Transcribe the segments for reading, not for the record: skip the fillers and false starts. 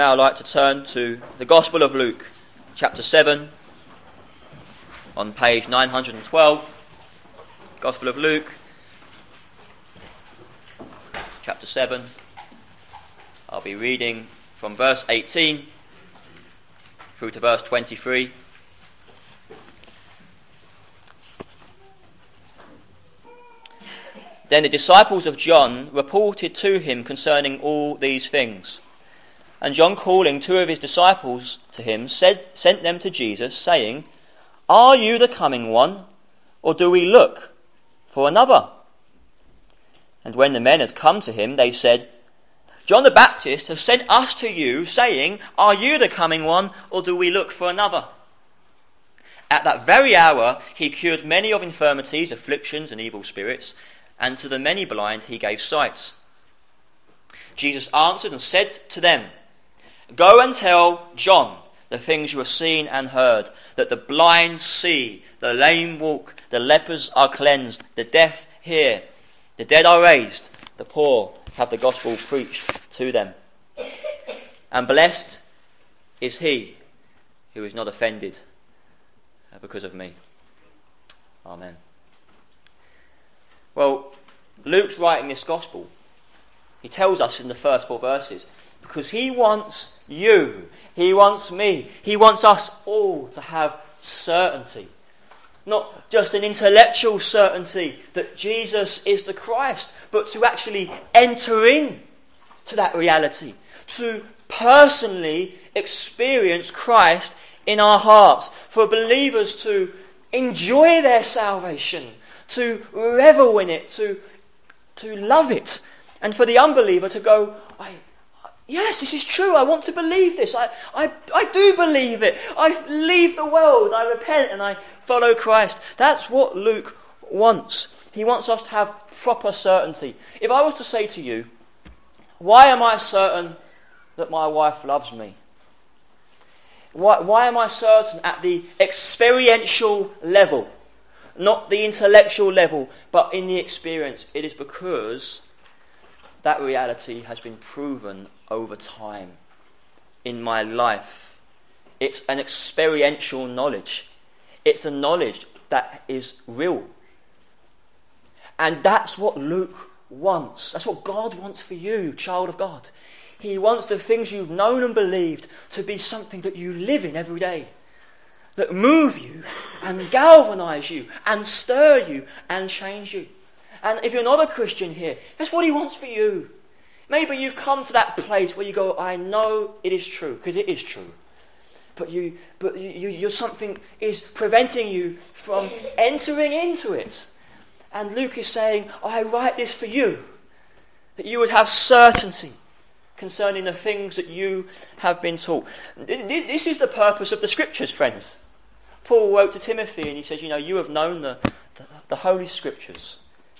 Now I'd like to turn to the Gospel of Luke, chapter 7, on page 912. Gospel of Luke, chapter 7. I'll be reading from verse 18 through to verse 23. Then the disciples of John reported to him concerning all these things. And John, calling two of his disciples to him, sent them to Jesus, saying, "Are you the coming one, or do we look for another?" And when the men had come to him, they said, "John the Baptist has sent us to you, saying, 'Are you the coming one, or do we look for another?'" At that very hour he cured many of infirmities, afflictions, and evil spirits, and to the many blind he gave sight. Jesus answered and said to them, "Go and tell John the things you have seen and heard, that the blind see, the lame walk, the lepers are cleansed, the deaf hear, the dead are raised, the poor have the gospel preached to them. And blessed is he who is not offended because of me." Amen. Well, Luke's writing this gospel. He tells us in the first 4 verses, because he wants you, he wants me, he wants us all to have certainty. Not just an intellectual certainty that Jesus is the Christ, but to actually enter in to that reality, to personally experience Christ in our hearts, for believers to enjoy their salvation, to revel in it, to love it, and for the unbeliever to go, "Yes, this is true. I want to believe this. I do believe it. I leave the world. I repent and I follow Christ." That's what Luke wants. He wants us to have proper certainty. If I was to say to you, "Why am I certain that my wife loves me?" Why am I certain at the experiential level, not the intellectual level, but in the experience? It is because that reality has been proven over time in my life. It's an experiential knowledge. It's a knowledge that is real. And that's what Luke wants. That's what God wants for you, child of God. He wants the things you've known and believed to be something that you live in every day, that move you and galvanise you and stir you and change you. And if you're not a Christian here, that's what he wants for you. Maybe you've come to that place where you go, "I know it is true," because it is true. But you're something is preventing you from entering into it. And Luke is saying, "I write this for you, that you would have certainty concerning the things that you have been taught." This is the purpose of the Scriptures, friends. Paul wrote to Timothy and he says, "You have known the Holy Scriptures,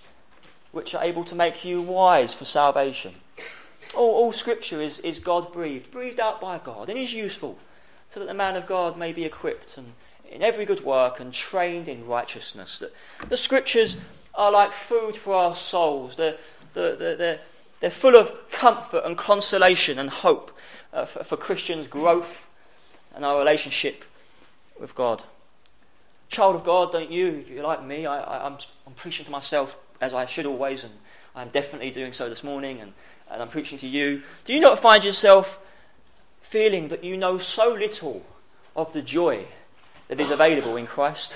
which are able to make you wise for salvation." All Scripture is God-breathed, breathed out by God, and is useful, so that the man of God may be equipped and in every good work and trained in righteousness. That the Scriptures are like food for our souls. They're full of comfort and consolation and hope for Christians' growth and our relationship with God. Child of God, don't you? If you're like me, I'm preaching to myself as I should always, and I'm definitely doing so this morning, and I'm preaching to you. Do you not find yourself feeling that you know so little of the joy that is available in Christ?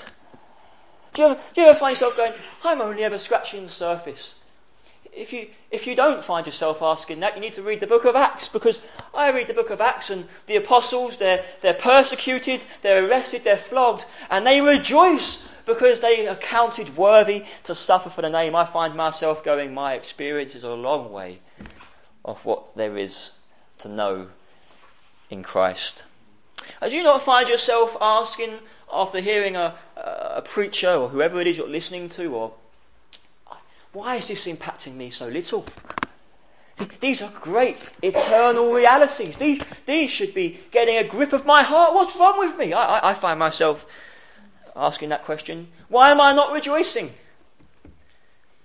Do you ever find yourself going, "I'm only ever scratching the surface"? If you don't find yourself asking that, you need to read the book of Acts, because I read the book of Acts, and the apostles, they're persecuted, they're arrested, they're flogged, and they rejoice because they are counted worthy to suffer for the name. I find myself going, my experience is a long way of what there is to know in Christ. And do you not find yourself asking, after hearing a preacher or whoever it is you're listening to, or why is this impacting me so little? These are great eternal realities. These should be getting a grip of my heart. What's wrong with me? I find myself asking that question. Why am I not rejoicing?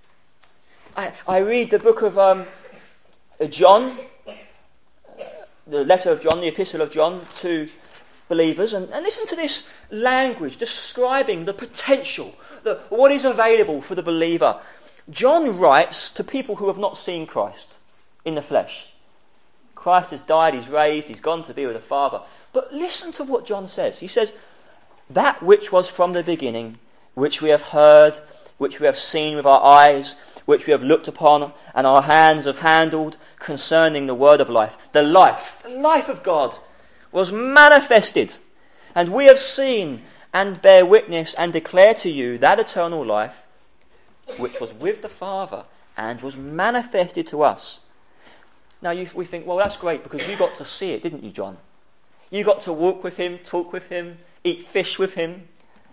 I read the book of John, the letter of John, the epistle of John to believers, and listen to this language describing the potential, what is available for the believer. John writes to people who have not seen Christ in the flesh. Christ has died, he's raised, he's gone to be with the Father. But listen to what John says. He says, that which was from the beginning, which we have heard, which we have seen with our eyes, which we have looked upon, and our hands have handled, concerning the word of life. The life of God was manifested, and we have seen and bear witness and declare to you that eternal life, which was with the Father and was manifested to us. Now we think, well, that's great because you got to see it, didn't you, John? You got to walk with him, talk with him, eat fish with him.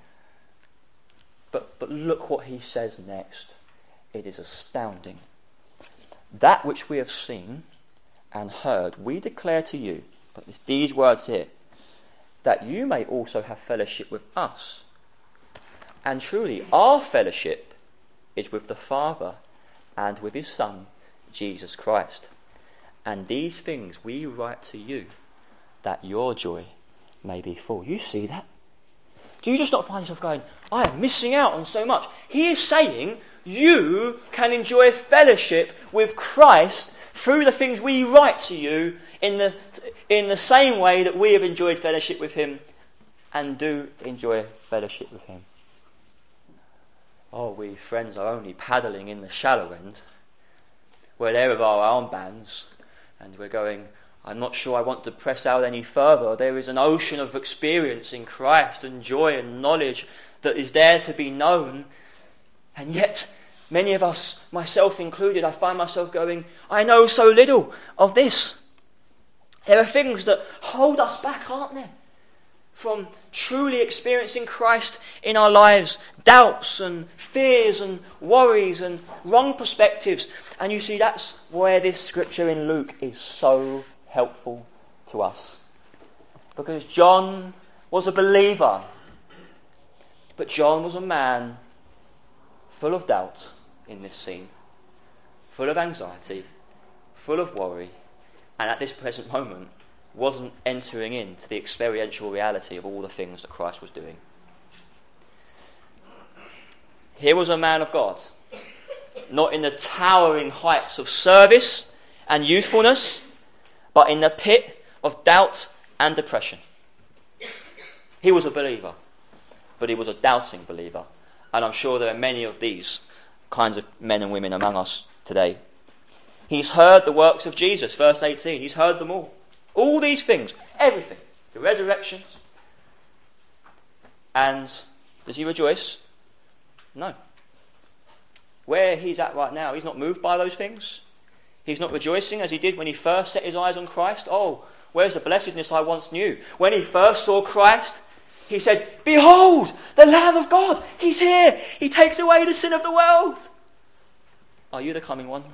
But look what he says next. It is astounding. That which we have seen and heard, we declare to you, but it's these words here, that you may also have fellowship with us. And truly, our fellowship is with the Father and with his Son, Jesus Christ. And these things we write to you, that your joy may be full. You see that? Do you just not find yourself going, I am missing out on so much? He is saying you can enjoy fellowship with Christ through the things we write to you in the same way that we have enjoyed fellowship with him and do enjoy fellowship with him. Oh, we friends are only paddling in the shallow end. We're there with our armbands and we're going, I'm not sure I want to press out any further. There is an ocean of experience in Christ and joy and knowledge that is there to be known. And yet, many of us, myself included, I find myself going, I know so little of this. There are things that hold us back, aren't there? From truly experiencing Christ in our lives. Doubts and fears and worries and wrong perspectives. And you see, that's where this scripture in Luke is so helpful to us. Because John was a believer. But John was a man full of doubt in this scene. Full of anxiety. Full of worry. And at this present moment wasn't entering into the experiential reality of all the things that Christ was doing. Here was a man of God, not in the towering heights of service and youthfulness, but in the pit of doubt and depression. He was a believer, but he was a doubting believer. And I'm sure there are many of these kinds of men and women among us today. He's heard the works of Jesus, verse 18. He's heard them all. All these things, everything, the resurrections. And does he rejoice? No. Where he's at right now, he's not moved by those things. He's not rejoicing as he did when he first set his eyes on Christ. Oh, where's the blessedness I once knew? When he first saw Christ, he said, behold, the Lamb of God, he's here. He takes away the sin of the world. Are you the coming one?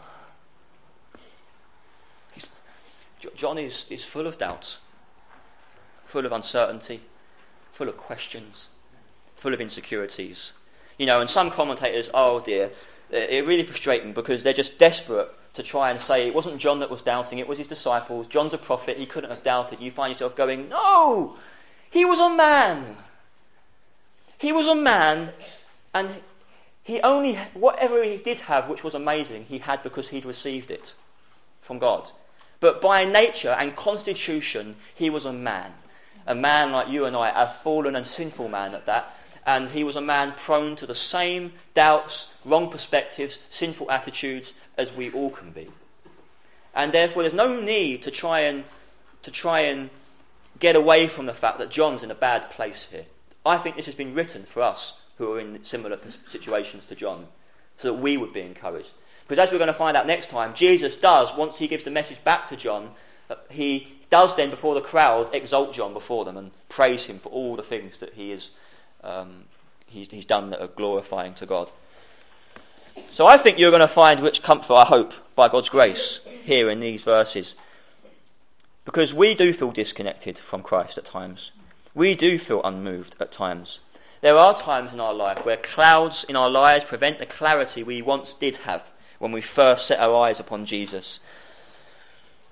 John is full of doubts, full of uncertainty, full of questions, full of insecurities. You know, and some commentators, oh dear, it really frustrating because they're just desperate to try and say it wasn't John that was doubting, it was his disciples. John's a prophet, he couldn't have doubted. You find yourself going, no, he was a man. He was a man, and he only, whatever he did have, which was amazing, he had because he'd received it from God. But by nature and constitution, he was a man like you and I, a fallen and sinful man at that. And he was a man prone to the same doubts, wrong perspectives, sinful attitudes as we all can be. And therefore, there's no need to try and get away from the fact that John's in a bad place here. I think this has been written for us who are in similar situations to John, so that we would be encouraged. Because as we're going to find out next time, Jesus does, once he gives the message back to John, he does then before the crowd exalt John before them and praise him for all the things that he's done that are glorifying to God. So I think you're going to find rich comfort, I hope, by God's grace here in these verses. Because we do feel disconnected from Christ at times. We do feel unmoved at times. There are times in our life where clouds in our lives prevent the clarity we once did have when we first set our eyes upon Jesus.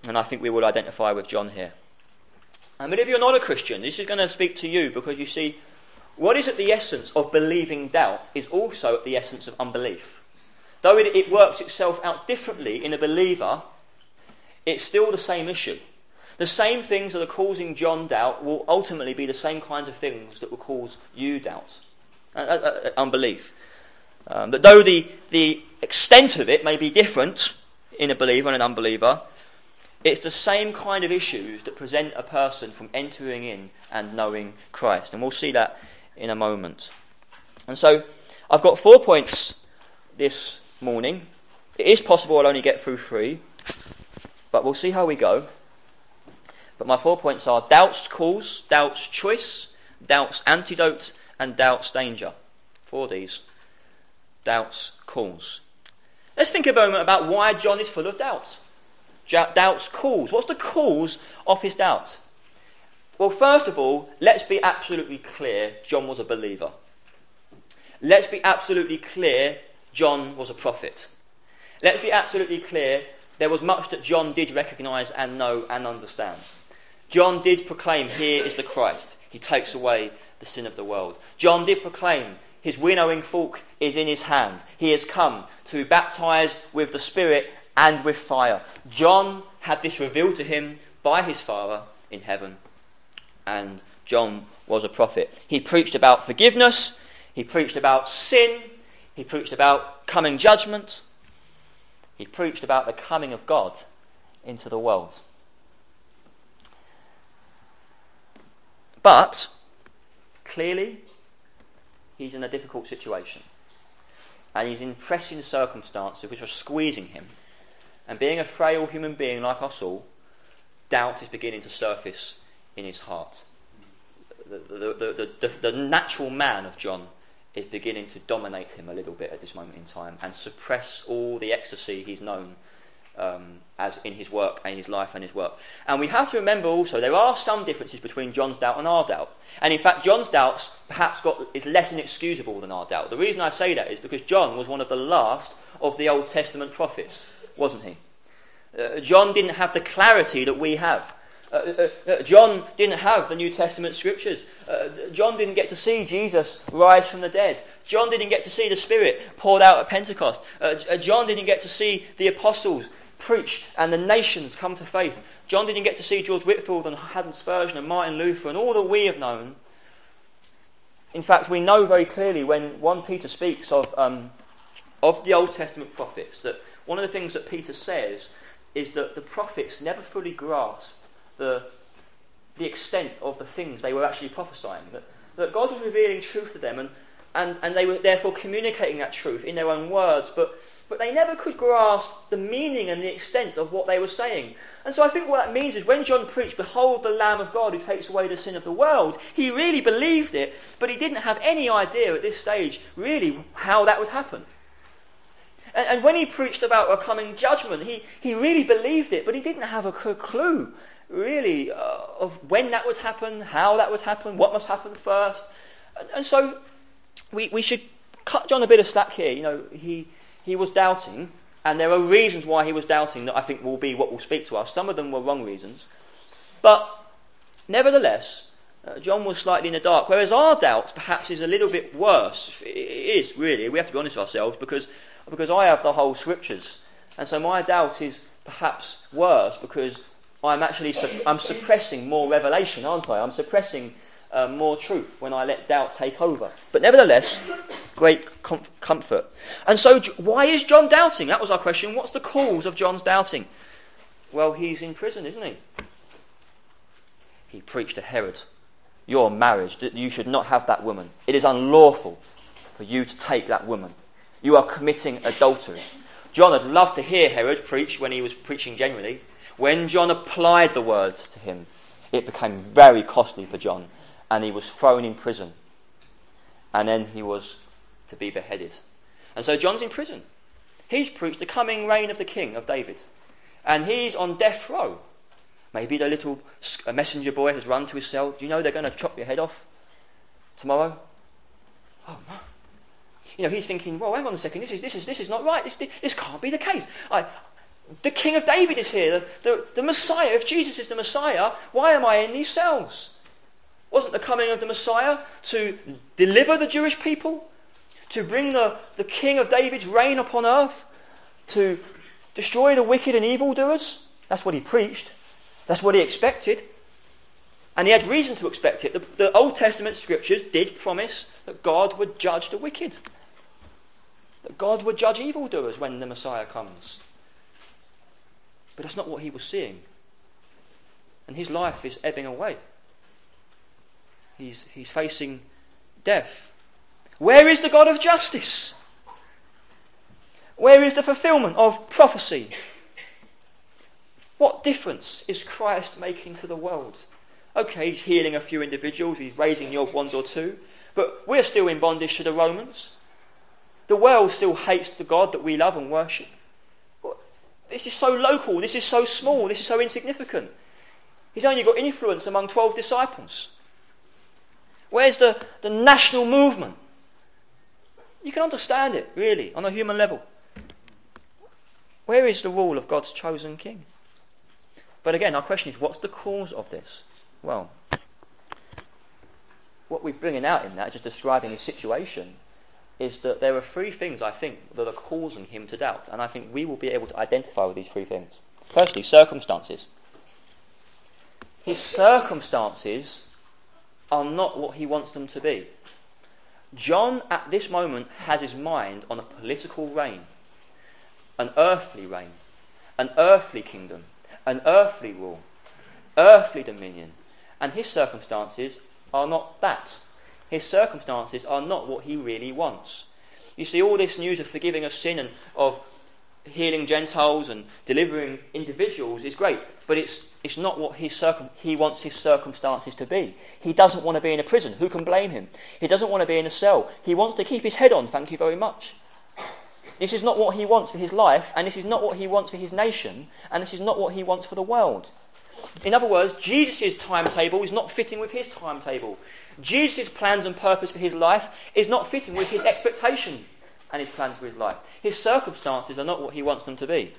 And I think we will identify with John here. But if you're not a Christian, this is going to speak to you, because you see, what is at the essence of believing doubt is also at the essence of unbelief. Though it works itself out differently in a believer, it's still the same issue. The same things that are causing John doubt will ultimately be the same kinds of things that will cause you doubt, unbelief. But though the extent of it may be different in a believer and an unbeliever, it's the same kind of issues that prevent a person from entering in and knowing Christ. And we'll see that in a moment. And so I've got 4 points this morning. It is possible I'll only get through 3, but we'll see how we go. But my 4 points are doubt's cause, doubt's choice, doubt's antidote, and doubt's danger. 4 of these. Doubt's cause. Let's think a moment about why John is full of doubts. Doubt's cause. What's the cause of his doubts? Well, first of all, let's be absolutely clear, John was a believer. Let's be absolutely clear, John was a prophet. Let's be absolutely clear, there was much that John did recognise and know and understand. John did proclaim, here is the Christ. He takes away the sin of the world. John did proclaim, his winnowing fork is in his hand. He has come to baptise with the Spirit and with fire. John had this revealed to him by his Father in heaven. And John was a prophet. He preached about forgiveness. He preached about sin. He preached about coming judgment. He preached about the coming of God into the world. But, clearly, he's in a difficult situation. And he's in pressing circumstances which are squeezing him. And being a frail human being like us all, doubt is beginning to surface in his heart. The natural man of John is beginning to dominate him a little bit at this moment in time and suppress all the ecstasy he's known as in his work and his life and his work. And we have to remember also there are some differences between John's doubt and our doubt. And in fact, John's doubts perhaps is less inexcusable than our doubt. The reason I say that is because John was one of the last of the Old Testament prophets, wasn't he? John didn't have the clarity that we have. John didn't have the New Testament scriptures. John didn't get to see Jesus rise from the dead. John didn't get to see the Spirit poured out at Pentecost. John didn't get to see the apostles preach and the nations come to faith. John didn't get to see George Whitefield and Haddon Spurgeon and Martin Luther and all that we have known. In fact, we know very clearly when 1 Peter speaks of the Old Testament prophets that one of the things that Peter says is that the prophets never fully grasped the extent of the things they were actually prophesying. That God was revealing truth to them and they were therefore communicating that truth in their own words, but they never could grasp the meaning and the extent of what they were saying. And so I think what that means is when John preached, "Behold the Lamb of God who takes away the sin of the world," he really believed it, but he didn't have any idea at this stage really how that would happen. And when he preached about a coming judgment, he really believed it, but he didn't have a clue really of when that would happen, how that would happen, what must happen first. And so we should cut John a bit of slack here. You know, he was doubting, and there are reasons why he was doubting that I think will be what will speak to us. Some of them were wrong reasons. But nevertheless, John was slightly in the dark, whereas our doubt perhaps is a little bit worse. It is, really. We have to be honest with ourselves because I have the whole scriptures. And so my doubt is perhaps worse because I'm suppressing more revelation, aren't I? I'm suppressing more truth when I let doubt take over. But nevertheless, great comfort. And so why is John doubting? That was our question. What's the cause of John's doubting? Well, he's in prison, isn't he? He preached to Herod, "Your marriage, that you should not have that woman. It is unlawful for you to take that woman. You are committing adultery." John had loved to hear Herod preach when he was preaching generally. When John applied the words to him, it became very costly for John, and he was thrown in prison. And then he was to be beheaded. And so John's in prison. He's preached the coming reign of the king, of David. And he's on death row. Maybe the little messenger boy has run to his cell. "Do you know they're going to chop your head off tomorrow?" Oh no. You know, he's thinking, well, hang on a second, this is not right. This can't be the case. The King of David is here, the Messiah. If Jesus is the Messiah, why am I in these cells? Wasn't the coming of the Messiah to deliver the Jewish people? To bring the King of David's reign upon earth? To destroy the wicked and evildoers? That's what he preached. That's what he expected. And he had reason to expect it. The Old Testament scriptures did promise that God would judge the wicked. That God would judge evildoers when the Messiah comes. But that's not what he was seeing. And his life is ebbing away. He's facing death. Where is the God of justice? Where is the fulfillment of prophecy? What difference is Christ making to the world? Okay, he's healing a few individuals, he's raising the odd ones or two, but we're still in bondage to the Romans. The world still hates the God that we love and worship. This is so local, this is so small, this is so insignificant. He's only got influence among 12 disciples. Where's the national movement? You can understand it, really, on a human level. Where is the rule of God's chosen king? But again, our question is, what's the cause of this? Well, what we're bringing out in that, just describing his situation, is that there are three things, I think, that are causing him to doubt. And I think we will be able to identify with these three things. Firstly, circumstances. His circumstances are not what he wants them to be. John, at this moment, has his mind on a political reign, an earthly reign, an earthly kingdom, an earthly rule, earthly dominion. And his circumstances are not that. His circumstances are not what he really wants. You see, all this news of forgiving of sin and of healing Gentiles and delivering individuals is great, but it's not what he wants his circumstances to be. He doesn't want to be in a prison. Who can blame him? He doesn't want to be in a cell. He wants to keep his head on, thank you very much. This is not what he wants for his life, and this is not what he wants for his nation, and this is not what he wants for the world. In other words, Jesus' timetable is not fitting with his timetable. Jesus' plans and purpose for his life is not fitting with his expectation and his plans for his life. His circumstances are not what he wants them to be.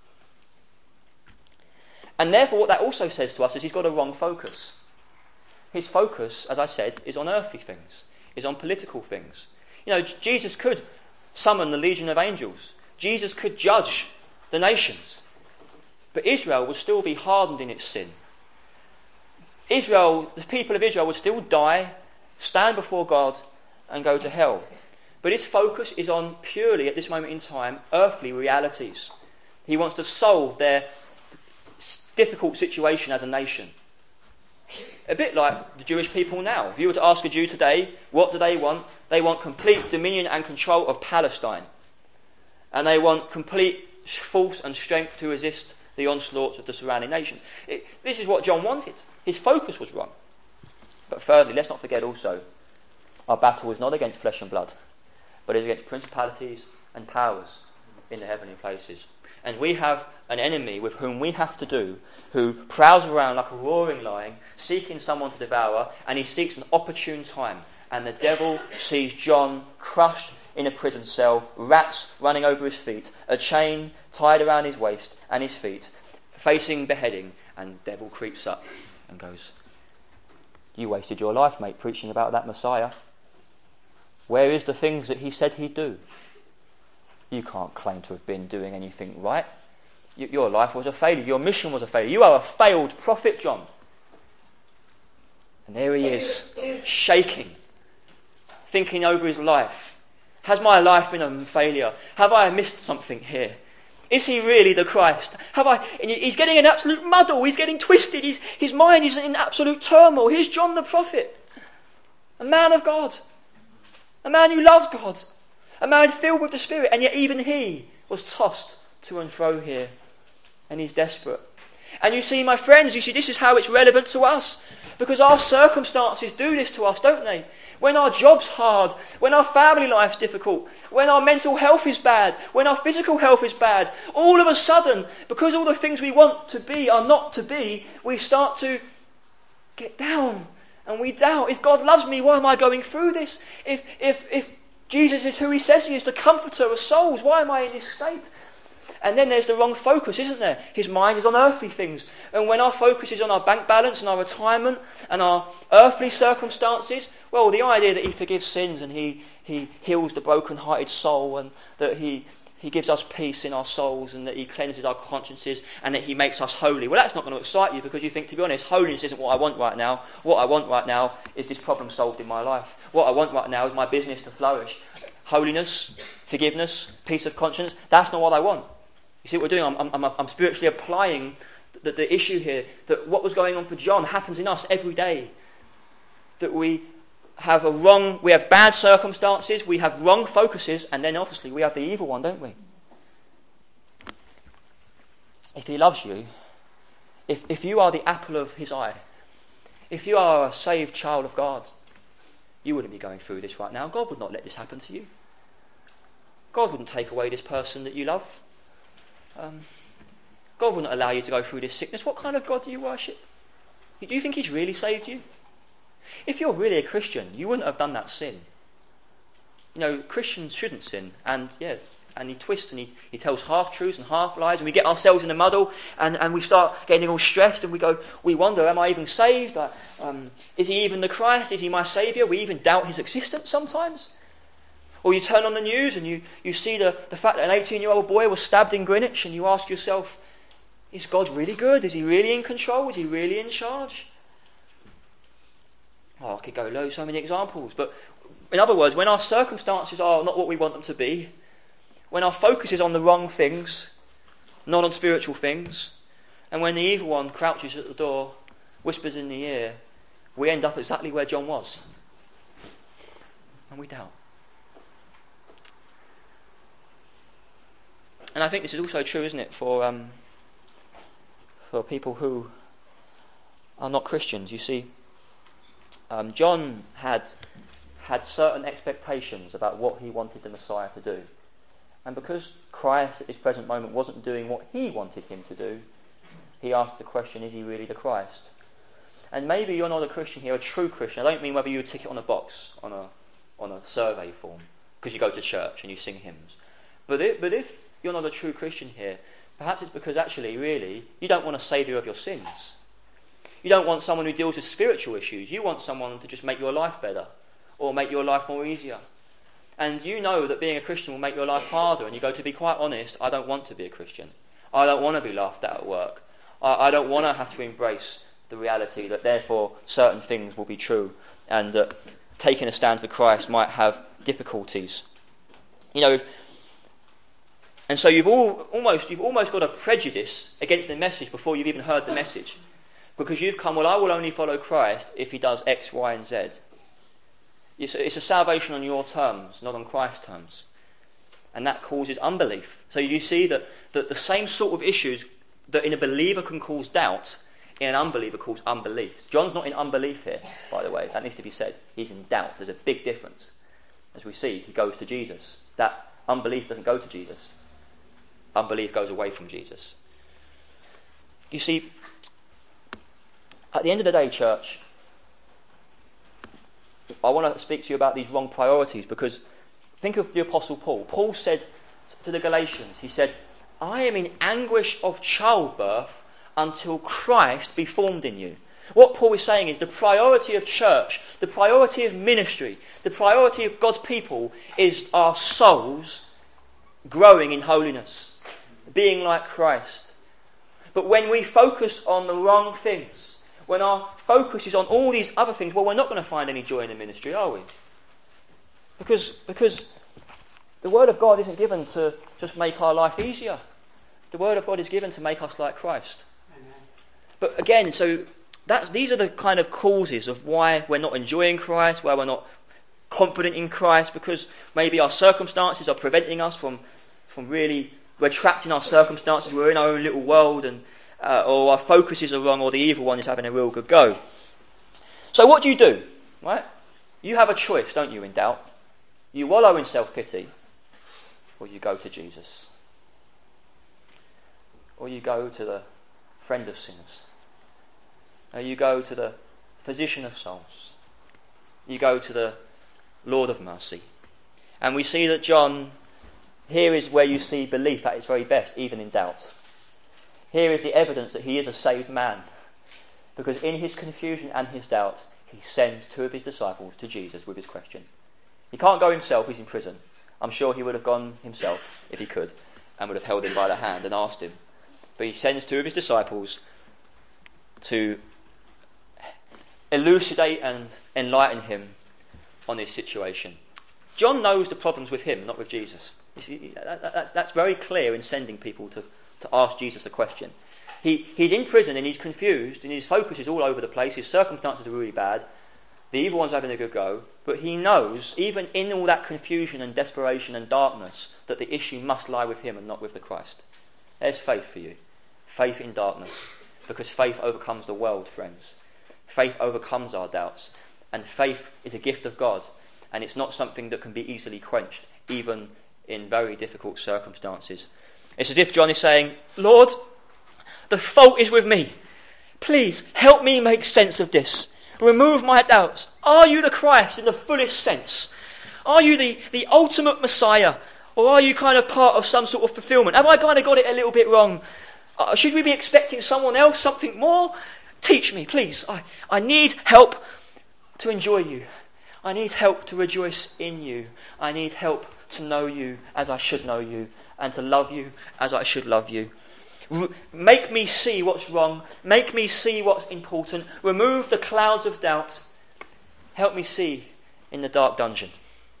And therefore what that also says to us is he's got a wrong focus. His focus, as I said, is on earthly things, is on political things. You know, Jesus could summon the legion of angels. Jesus could judge the nations. But Israel would still be hardened in its sin. Israel, the people of Israel would still die, stand before God and go to hell. But his focus is on purely, at this moment in time, earthly realities. He wants to solve their difficult situation as a nation. A bit like the Jewish people now. If you were to ask a Jew today, what do they want? They want complete dominion and control of Palestine. And they want complete force and strength to resist the onslaughts of the surrounding nations. This is what John wanted. His focus was wrong. But thirdly, let's not forget also, our battle is not against flesh and blood, but is against principalities and powers in the heavenly places. And we have an enemy with whom we have to do, who prowls around like a roaring lion, seeking someone to devour, and he seeks an opportune time. And the devil sees John crushed in a prison cell, rats running over his feet, a chain tied around his waist and his feet, facing beheading, and the devil creeps up and goes, "You wasted your life, mate, preaching about that Messiah. Where is the things that he said he'd do? You can't claim to have been doing anything right. Your life was a failure. Your mission was a failure. You are a failed prophet, John." And there he is, shaking, thinking over his life. Has my life been a failure? Have I missed something here? Is he really the Christ? And he's getting an absolute muddle. He's getting twisted. His mind is in absolute turmoil. Here's John the prophet, a man of God, a man who loves God, a man filled with the Spirit, and yet even he was tossed to and fro here, and he's desperate. And you see, my friends, this is how it's relevant to us, because our circumstances do this to us, don't they? When our job's hard, when our family life's difficult, when our mental health is bad, when our physical health is bad, all of a sudden, because all the things we want to be are not to be, we start to get down and we doubt. If God loves me, why am I going through this? If Jesus is who he says he is, the comforter of souls, why am I in this state? And then there's the wrong focus, isn't there? His mind is on earthly things. And when our focus is on our bank balance and our retirement and our earthly circumstances, well, the idea that he forgives sins and he heals the broken-hearted soul and that he gives us peace in our souls and that he cleanses our consciences and that he makes us holy. Well, that's not going to excite you because you think, to be honest, holiness isn't what I want right now. What I want right now is this problem solved in my life. What I want right now is my business to flourish. Holiness, forgiveness, peace of conscience, that's not what I want. You see what we're doing? I'm spiritually applying the issue here that what was going on for John happens in us every day. That we have bad circumstances, we have wrong focuses, and then obviously we have the evil one, don't we? If he loves you, if you are the apple of his eye, if you are a saved child of God, you wouldn't be going through this right now. God would not let this happen to you. God wouldn't take away this person that you love. God wouldn't allow you to go through this sickness. What kind of God do you worship? Do you think he's really saved you? If you're really a Christian, you wouldn't have done that sin. You know, Christians shouldn't sin. And he twists and he tells half-truths and half-lies, and we get ourselves in the muddle, and we start getting all stressed, and we wonder, am I even saved? Is he even the Christ? Is he my Saviour? We even doubt his existence sometimes. Or you turn on the news and you see the fact that an 18-year-old boy was stabbed in Greenwich, and you ask yourself, is God really good? Is he really in control? Is he really in charge? Oh, I could go so many examples. But in other words, when our circumstances are not what we want them to be, when our focus is on the wrong things, not on spiritual things, and when the evil one crouches at the door, whispers in the ear, we end up exactly where John was. And we doubt. And I think this is also true, isn't it, for people who are not Christians. You see, John had certain expectations about what he wanted the Messiah to do. And because Christ at this present moment wasn't doing what he wanted him to do, he asked the question, is he really the Christ? And maybe you're not a Christian here, a true Christian. I don't mean whether you tick it on a box, on a survey form, because you go to church and you sing hymns. But if you're not a true Christian here, perhaps it's because actually, really, you don't want a saviour of your sins. You don't want someone who deals with spiritual issues. You want someone to just make your life better or make your life more easier. And you know that being a Christian will make your life harder, and you go, to be quite honest, I don't want to be a Christian. I don't want to be laughed at work. I don't want to have to embrace the reality that therefore certain things will be true, and that taking a stand for Christ might have difficulties. You know, and so you've almost got a prejudice against the message before you've even heard the message. Because you've come, well, I will only follow Christ if he does X, Y, and Z. It's a salvation on your terms, not on Christ's terms. And that causes unbelief. So you see that the same sort of issues that in a believer can cause doubt, in an unbeliever cause unbelief. John's not in unbelief here, by the way. That needs to be said. He's in doubt. There's a big difference. As we see, he goes to Jesus. That unbelief doesn't go to Jesus. Unbelief goes away from Jesus. You see, at the end of the day, church, I want to speak to you about these wrong priorities, because think of the Apostle Paul. Paul said to the Galatians, he said, I am in anguish of childbirth until Christ be formed in you. What Paul is saying is the priority of church, the priority of ministry, the priority of God's people is our souls growing in holiness, being like Christ. But when we focus on the wrong things, when our focus is on all these other things, well, we're not going to find any joy in the ministry, are we? Because the Word of God isn't given to just make our life easier. The Word of God is given to make us like Christ. Amen. But again, so these are the kind of causes of why we're not enjoying Christ, why we're not confident in Christ, because maybe our circumstances are preventing us from really, we're trapped in our circumstances, we're in our own little world, and or our focuses are wrong, or the evil one is having a real good go. So what do? Right? You have a choice, don't you, in doubt? You wallow in self-pity, or you go to Jesus. Or you go to the friend of sinners. Or you go to the physician of souls. You go to the Lord of mercy. And we see that John, Here is where you see belief at its very best, even in doubt. Here is the evidence that he is a saved man. Because in his confusion and his doubts, he sends 2 of his disciples to Jesus with his question. He can't go himself, he's in prison. I'm sure he would have gone himself, if he could, and would have held him by the hand and asked him. But he sends 2 of his disciples to elucidate and enlighten him on this situation. John knows the problems with him, not with Jesus. You see, that's very clear in sending people to ask Jesus a question. He's in prison and he's confused and his focus is all over the place. His circumstances are really bad. The evil one's having a good go. But he knows, even in all that confusion and desperation and darkness, that the issue must lie with him and not with the Christ. There's faith for you. Faith in darkness. Because faith overcomes the world, friends. Faith overcomes our doubts. And faith is a gift of God. And it's not something that can be easily quenched, even in very difficult circumstances. It's as if John is saying, Lord, the fault is with me. Please help me make sense of this. Remove my doubts. Are you the Christ in the fullest sense? Are you the ultimate Messiah? Or are you kind of part of some sort of fulfillment? Have I kind of got it a little bit wrong? Should we be expecting someone else, something more? Teach me, please. I need help to enjoy you. I need help to rejoice in you. I need help to know you as I should know you, and to love you as I should love you. Make me see what's wrong. Make me see what's important. Remove the clouds of doubt. Help me see in the dark dungeon.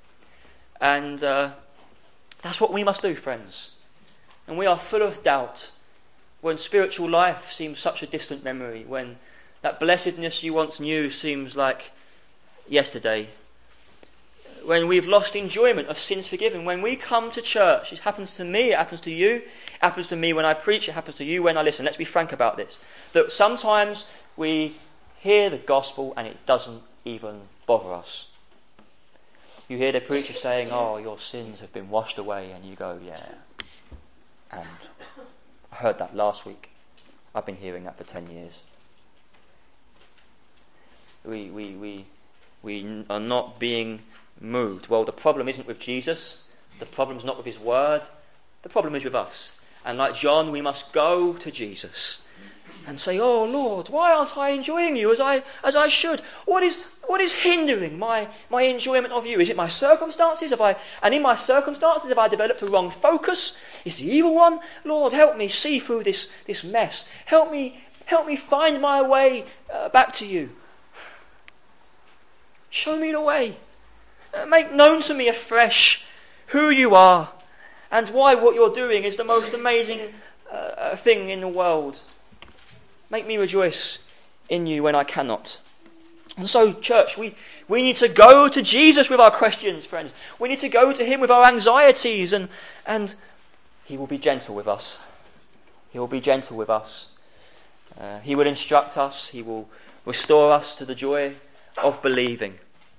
And that's what we must do, friends. And we are full of doubt when spiritual life seems such a distant memory, when that blessedness you once knew seems like yesterday, when we've lost enjoyment of sins forgiven. When we come to church, it happens to me, it happens to you, it happens to me when I preach, it happens to you when I listen. Let's be frank about this. That sometimes we hear the gospel and it doesn't even bother us. You hear the preacher saying, oh, your sins have been washed away, and you go, yeah. And I heard that last week. I've been hearing that for 10 years. We are not being moved. Well, the problem isn't with Jesus. The problem's not with his word. The problem is with us. And like John, we must go to Jesus and say, oh Lord, why aren't I enjoying you as I should? What is hindering my enjoyment of you? Is it my circumstances? And in my circumstances, have I developed a wrong focus? Is the evil one? Lord, help me see through this mess. Help me find my way back to you. Show me the way. Make known to me afresh who you are and why what you're doing is the most amazing thing in the world. Make me rejoice in you when I cannot. And so, church, we need to go to Jesus with our questions, friends. We need to go to him with our anxieties, and he will be gentle with us. He will be gentle with us. He will instruct us. He will restore us to the joy of believing.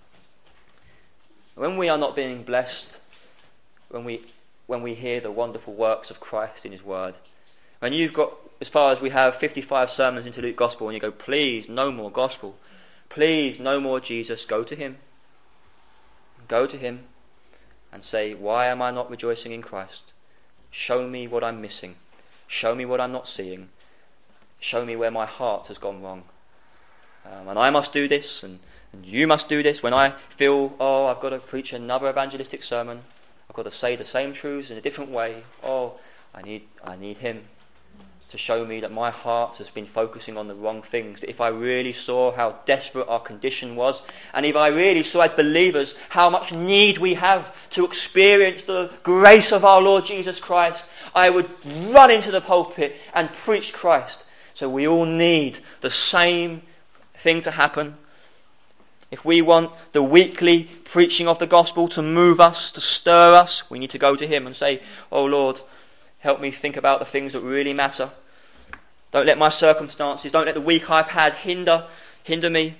When we are not being blessed, when we hear the wonderful works of Christ in his word, when you've got, as far as we have 55 sermons into Luke Gospel, and you go, please, no more Gospel, please, no more Jesus, go to him. Go to him and say, why am I not rejoicing in Christ? Show me what I'm missing. Show me what I'm not seeing. Show me where my heart has gone wrong. And I must do this, and you must do this. When I feel, oh, I've got to preach another evangelistic sermon, I've got to say the same truths in a different way. Oh, I need him to show me that my heart has been focusing on the wrong things. That if I really saw how desperate our condition was, and if I really saw as believers how much need we have to experience the grace of our Lord Jesus Christ, I would run into the pulpit and preach Christ. So we all need the same thing to happen. If we want the weekly preaching of the gospel to move us, to stir us, we need to go to him and say, oh Lord, help me think about the things that really matter. Don't let my circumstances, don't let the week I've had hinder me.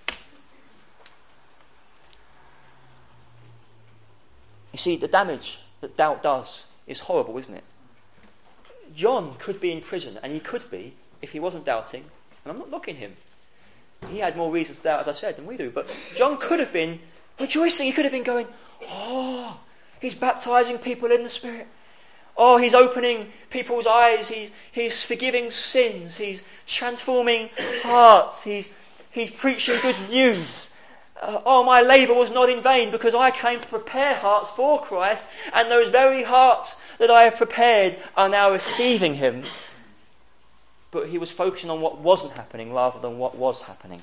You see, the damage that doubt does is horrible, isn't it? John could be in prison, and he could be if he wasn't doubting, and I'm not knocking him. He had more reasons to doubt, as I said, than we do. But John could have been rejoicing. He could have been going, oh, He's baptizing people in the Spirit. Oh, he's opening people's eyes. He's forgiving sins. He's transforming hearts. He's preaching good news. Oh, my labour was not in vain, because I came to prepare hearts for Christ, and those very hearts that I have prepared are now receiving him. But he was focusing on what wasn't happening rather than what was happening.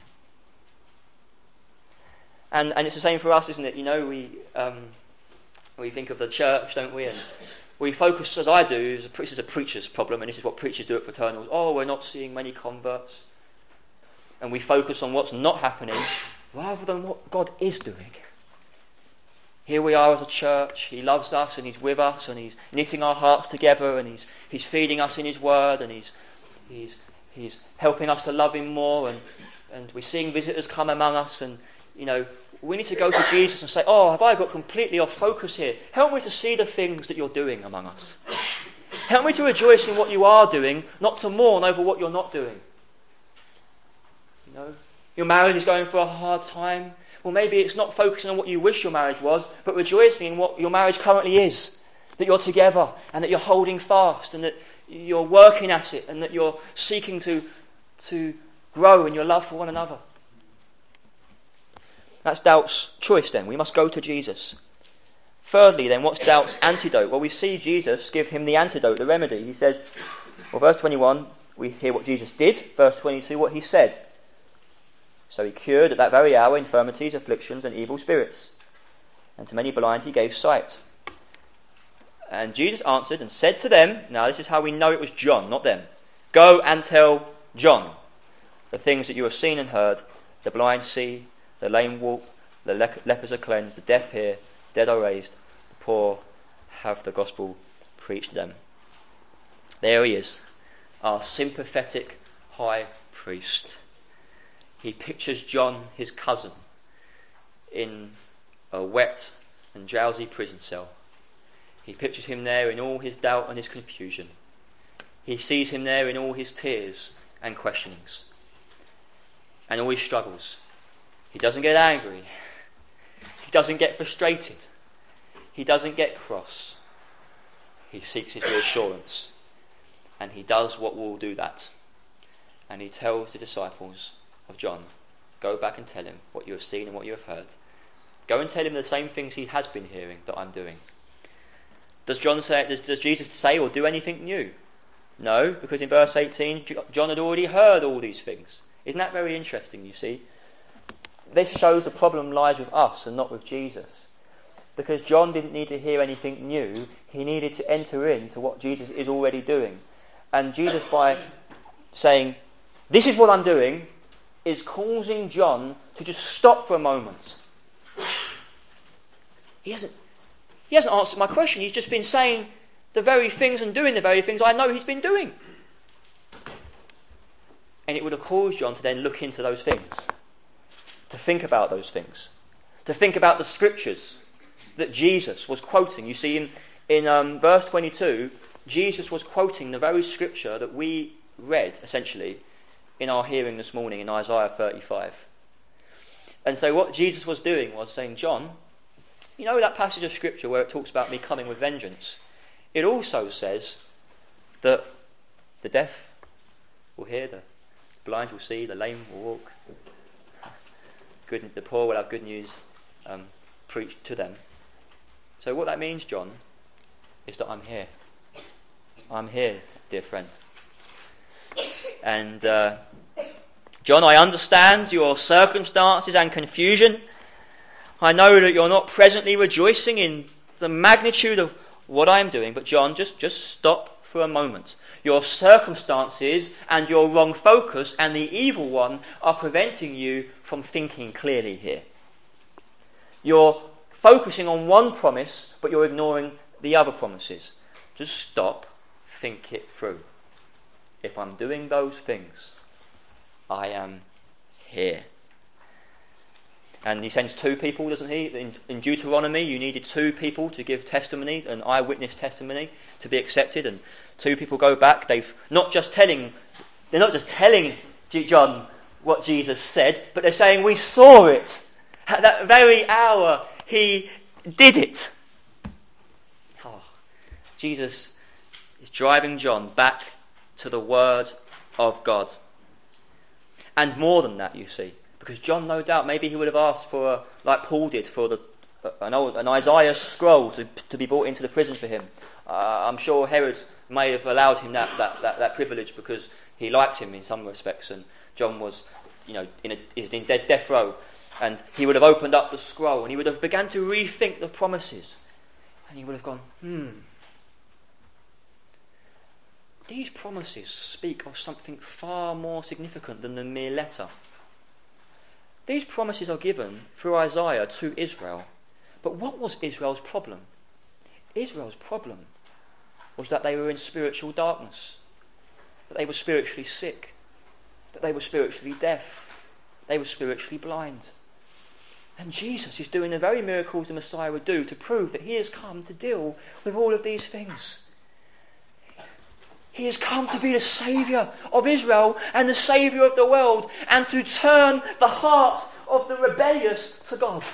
And it's the same for us, isn't it? You know, we think of the church, don't we? And we focus, as I do, this is a preacher's problem, and this is what preachers do at Fraternals. Oh, we're not seeing many converts. And we focus on what's not happening rather than what God is doing. Here we are as a church. He loves us, and he's with us, and he's knitting our hearts together, and he's feeding us in his word, and he's helping us to love him more, and we're seeing visitors come among us, and you know, we need to go to Jesus and say, oh, have I got completely off focus here? Help me to see the things that you're doing among us. Help me to rejoice in what you are doing, not to mourn over what you're not doing. You know, your marriage is going for a hard time. Well, maybe it's not focusing on what you wish your marriage was, but rejoicing in what your marriage currently is. That you're together, and that you're holding fast, and that you're working at it, and that you're seeking to grow in your love for one another. That's doubt's choice then. We must go to Jesus. Thirdly then, what's doubt's antidote? Well, we see Jesus give him the antidote, the remedy. He says, well, verse 21, we hear what Jesus did. Verse 22, what he said. So he cured at that very hour infirmities, afflictions, and evil spirits. And to many blind he gave sight. And Jesus answered and said to them, now this is how we know it was John, not them. Go and tell John the things that you have seen and heard. The blind see, the lame walk, the lepers are cleansed, the deaf hear, dead are raised, the poor have the gospel preached to them. There he is, our sympathetic high priest. He pictures John, his cousin, in a wet and drowsy prison cell. He pictures him there in all his doubt and his confusion. He sees him there in all his tears and questionings and all his struggles. He doesn't get angry. He doesn't get frustrated. He doesn't get cross. He seeks his reassurance. And he does what will do that. And he tells the disciples of John, go back and tell him what you have seen and what you have heard. Go and tell him the same things he has been hearing that I'm doing. Does Jesus say or do anything new? No, because in verse 18, John had already heard all these things. Isn't that very interesting, you see? This shows the problem lies with us and not with Jesus. Because John didn't need to hear anything new, he needed to enter into what Jesus is already doing. And Jesus, by saying, this is what I'm doing, is causing John to just stop for a moment. He hasn't answered my question. He's just been saying the very things and doing the very things I know he's been doing. And it would have caused John to then look into those things. To think about those things. To think about the scriptures that Jesus was quoting. You see, in verse 22, Jesus was quoting the very scripture that we read, essentially, in our hearing this morning in Isaiah 35. And so what Jesus was doing was saying, John, you know that passage of scripture where it talks about me coming with vengeance? It also says that the deaf will hear, the blind will see, the lame will walk. The poor will have good news preached to them. So what that means, John, is that I'm here. I'm here, dear friend. And John, I understand your circumstances and confusion. I know that you're not presently rejoicing in the magnitude of what I'm doing. But John, just stop for a moment. Your circumstances and your wrong focus and the evil one are preventing you from thinking clearly here. You're focusing on one promise, but you're ignoring the other promises. Just stop, think it through. If I'm doing those things, I am here. And he sends two people, doesn't he? In Deuteronomy, you needed two people to give testimony, an eyewitness testimony, to be accepted. And two people go back. They're not just telling John what Jesus said, but they're saying, we saw it. At that very hour, he did it. Jesus is driving John back to the Word of God. And more than that, you see, because John, no doubt, maybe he would have asked for, like Paul did, for an Isaiah scroll to be brought into the prison for him. I'm sure Herod may have allowed him that privilege because he liked him in some respects, and John was, is in death row, and he would have opened up the scroll and he would have begun to rethink the promises, and he would have gone, these promises speak of something far more significant than the mere letter. These promises are given through Isaiah to Israel. But what was Israel's problem? Israel's problem was that they were in spiritual darkness, that they were spiritually sick, that they were spiritually deaf, they were spiritually blind. And Jesus is doing the very miracles the Messiah would do to prove that he has come to deal with all of these things. He has come to be the Saviour of Israel and the Saviour of the world, and to turn the hearts of the rebellious to God.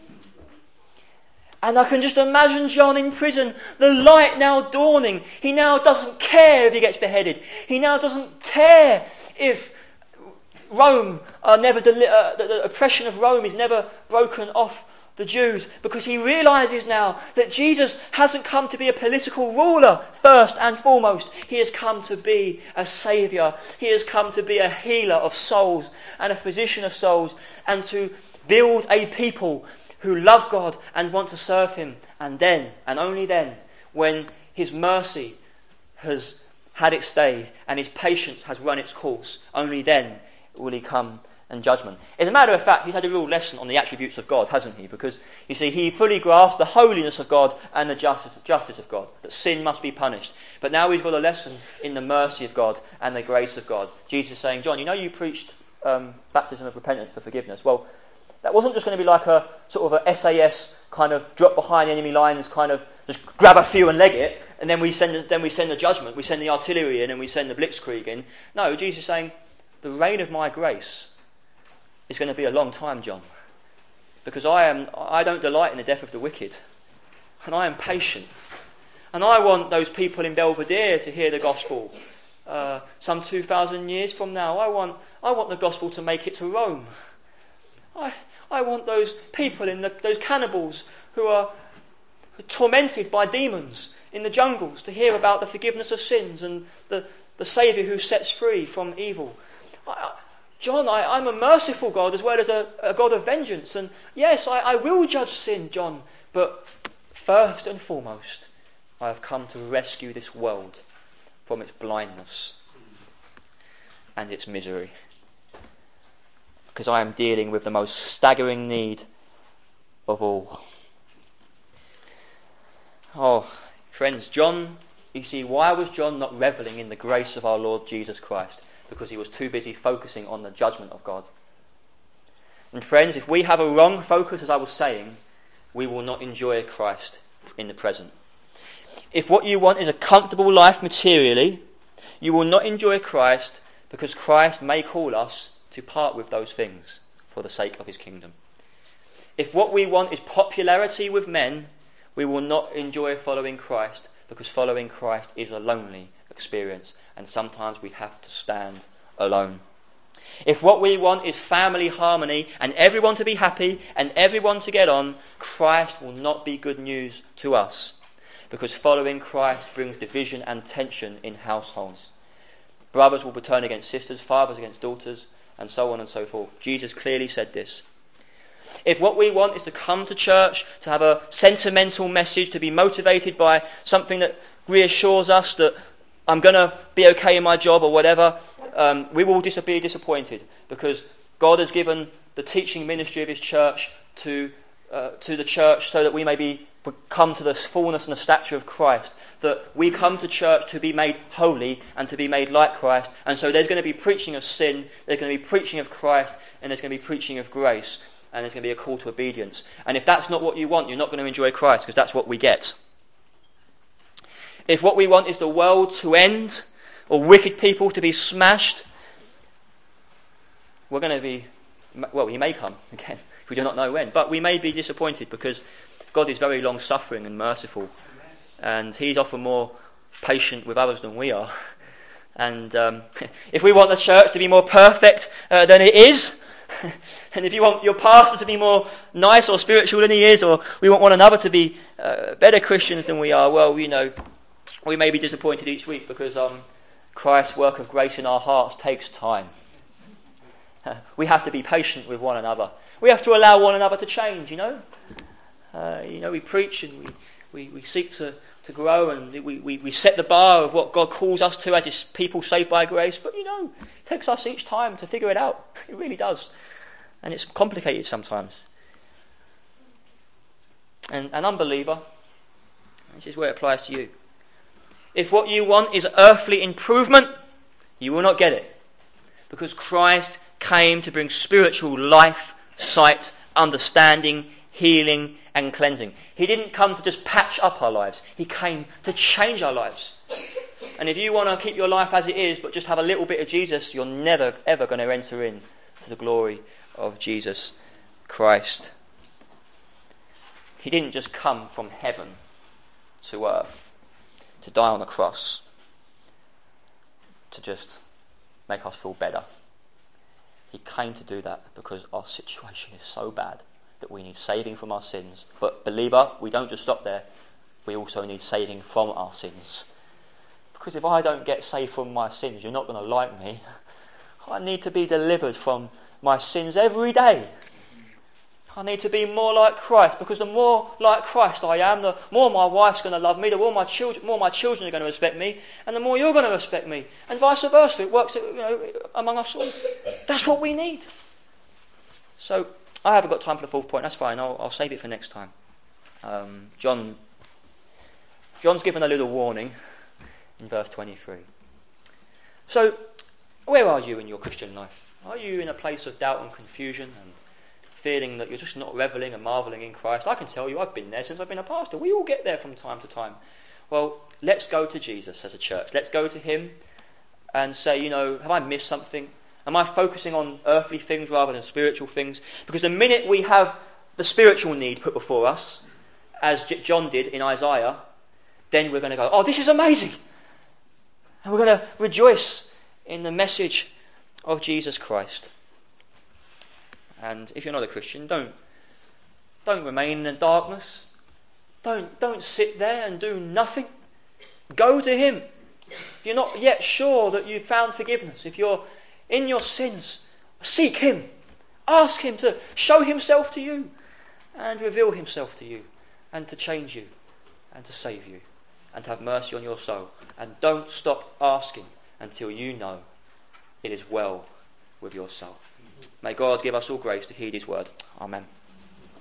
And I can just imagine John in prison, the light now dawning. He now doesn't care if he gets beheaded. He now doesn't care if Rome the oppression of Rome is never broken off the Jews, because he realises now that Jesus hasn't come to be a political ruler first and foremost. He has come to be a saviour. He has come to be a healer of souls and a physician of souls, and to build a people who love God and want to serve him. And then, and only then, when his mercy has had its day and his patience has run its course, only then will he come and judgment. As a matter of fact, he's had a real lesson on the attributes of God, hasn't he? Because, you see, he fully grasped the holiness of God and the justice of God, that sin must be punished. But now he's got a lesson in the mercy of God and the grace of God. Jesus is saying, John, you preached baptism of repentance for forgiveness. Well, that wasn't just going to be like a sort of a SAS kind of drop behind enemy lines, kind of just grab a few and leg it, and then we send the judgment, we send the artillery in, and we send the blitzkrieg in. No, Jesus is saying, the reign of my grace is going to be a long time, John, because I don't delight in the death of the wicked, and I am patient, and I want those people in Belvedere to hear the gospel some 2,000 years from now. I want the gospel to make it to Rome. I want those people those cannibals who are tormented by demons in the jungles to hear about the forgiveness of sins and the Saviour who sets free from evil. John, I'm a merciful God as well as a God of vengeance. And yes, I will judge sin, John. But first and foremost, I have come to rescue this world from its blindness and its misery. Because I am dealing with the most staggering need of all. Oh, friends, John, you see, why was John not revelling in the grace of our Lord Jesus Christ? Because he was too busy focusing on the judgment of God. And friends, if we have a wrong focus, as I was saying, we will not enjoy Christ in the present. If what you want is a comfortable life materially, you will not enjoy Christ, because Christ may call us to part with those things for the sake of his kingdom. If what we want is popularity with men, we will not enjoy following Christ, because following Christ is a lonely experience, and sometimes we have to stand alone. If what we want is family harmony and everyone to be happy and everyone to get on, Christ will not be good news to us, because following Christ brings division and tension in households. Brothers will turn against sisters, fathers against daughters, and so on and so forth. Jesus clearly said this. If what we want is to come to church, to have a sentimental message, to be motivated by something that reassures us that I'm going to be okay in my job or whatever, we will be disappointed, because God has given the teaching ministry of his church to the church so that we may come to the fullness and the stature of Christ, that we come to church to be made holy and to be made like Christ. And so there's going to be preaching of sin, there's going to be preaching of Christ, and there's going to be preaching of grace, and there's going to be a call to obedience. And if that's not what you want, you're not going to enjoy Christ, because that's what we get. If what we want is the world to end, or wicked people to be smashed, we're going to be, well, he may come again, we do not know when, but we may be disappointed, because God is very long-suffering and merciful. and he's often more patient with others than we are. And if we want the church to be more perfect than it is, and if you want your pastor to be more nice or spiritual than he is, or we want one another to be better Christians than we are, well, we may be disappointed each week because Christ's work of grace in our hearts takes time. We have to be patient with one another. We have to allow one another to change, we preach and we seek to grow, and we set the bar of what God calls us to as his people saved by grace. But it takes us each time to figure it out. It really does. And it's complicated sometimes. And an unbeliever, this is where it applies to you. If what you want is earthly improvement, you will not get it. Because Christ came to bring spiritual life, sight, understanding, healing and cleansing. He didn't come to just patch up our lives. He came to change our lives. And if you want to keep your life as it is, but just have a little bit of Jesus, you're never, ever going to enter into the glory of Jesus Christ. He didn't just come from heaven to earth to die on the cross to just make us feel better. He came to do that because our situation is so bad that we need saving from our sins. But believer, we don't just stop there. We also need saving from our sins. Because if I don't get saved from my sins, you're not going to like me. I need to be delivered from my sins every day. I need to be more like Christ, because the more like Christ I am, the more my wife's going to love me, the more my children are going to respect me, and the more you're going to respect me, and vice versa. It works, among us all. That's what we need. So I haven't got time for the fourth point. That's fine. I'll save it for next time. John's given a little warning in verse 23. So, where are you in your Christian life? Are you in a place of doubt and confusion and feeling that you're just not reveling and marvelling in Christ? I can tell you, I've been there since I've been a pastor. We all get there from time to time. Well, let's go to Jesus as a church. Let's go to him and say, have I missed something? Am I focusing on earthly things rather than spiritual things? Because the minute we have the spiritual need put before us, as John did in Isaiah, then we're going to go, oh, this is amazing. And we're going to rejoice in the message of Jesus Christ. And if you're not a Christian, don't remain in the darkness. Don't sit there and do nothing. Go to him. If you're not yet sure that you've found forgiveness, if you're in your sins, seek him. Ask him to show himself to you and reveal himself to you and to change you and to save you and to have mercy on your soul. And don't stop asking until you know it is well with your soul. May God give us all grace to heed his word. Amen.